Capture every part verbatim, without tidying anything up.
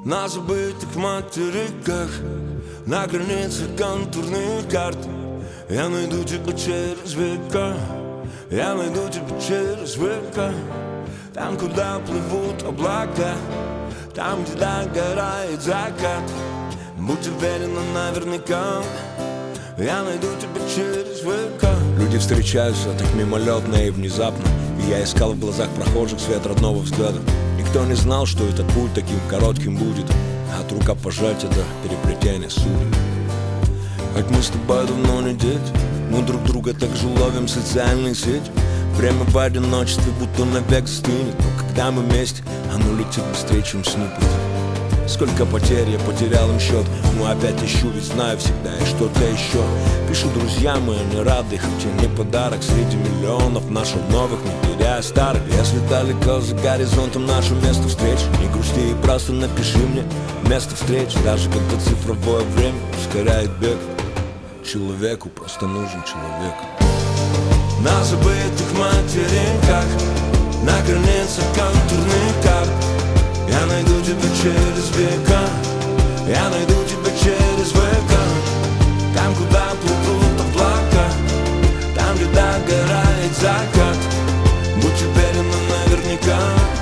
На забытых материках, на границе контурных карт. Я найду тебя через века, я найду тебя через века. Там, куда плывут облака, там, где догорает закат. Будь уверена наверняка, я найду тебя через века. Люди встречаются так мимолетно и внезапно, и я искал в глазах прохожих свет родного взгляда. Никто не знал, что этот путь таким коротким будет, от рукопожатия до переплетения судеб. Хоть мы с тобой давно не дети, мы друг друга так же ловим в социальные сети. Время в одиночестве будто навек застынет, но когда мы вместе, оно летит быстрее, чем сны. Сколько потерь, я потерял им счет, но опять ищу, ведь знаю всегда и что-то еще. Пишу друзьям, и они рады, хоть и не подарок среди миллионов наших новых, не теряя старых. Если далеко за горизонтом наше место встреч, не грусти и просто напиши мне место встреч. Даже когда цифровое время ускоряет бег, человеку просто нужен человек. На забытых материнках, на границе контурных карт. Я найду тебя через века, я найду тебя через века. Там, куда плывут облака, там, где догорает закат. Будь уверена наверняка,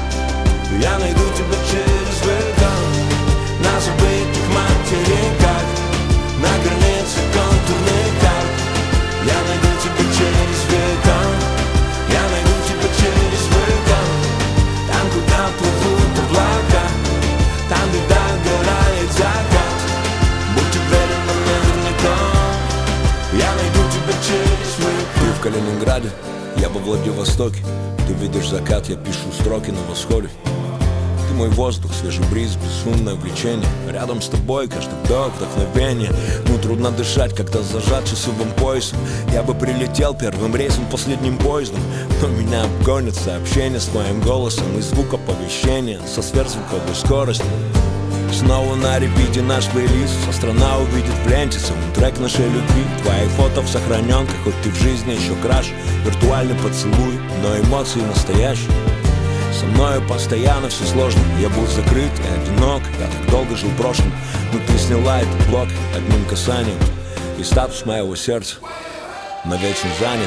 я найду тебя через века. На забытых материнках, на границе контурных карт. Я найду тебя через века, я найду тебя через века. Там, куда плывут облака, там, где догорает закат. Будь уверена наверняка, я найду тебя через века. Ты в Калининграде, я во Владивостоке. Ты видишь закат, я пишу строки на восходе. Ты мой воздух, свежий бриз, безумное влечение. Рядом с тобой каждый вдох, вдохновение. Ну трудно дышать, когда зажат часовым поясом. Я бы прилетел первым рейсом, последним поездом, но меня обгонят сообщения с моим голосом и звук оповещения со сверхзвуковой скоростью. Снова на репите наш плейлист, вся страна увидит в ленте саундтрек нашей любви. Твои фото в сохраненках, хоть ты в жизни еще краш. Виртуальный поцелуй, но эмоции настоящие. Со мною постоянно все сложно, я был закрыт и одинок. Я так долго жил в прошлом, но ты сняла этот блок одним касанием, и статус моего сердца навечно занят.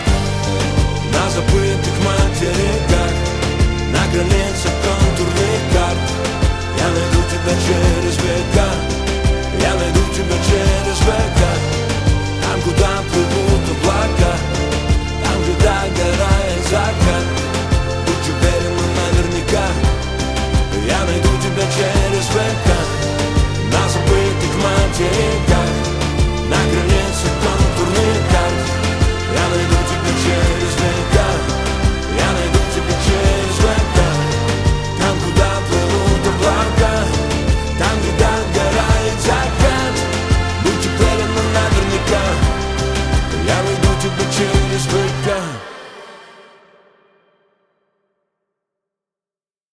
На забытых материках, на границе контурных карт.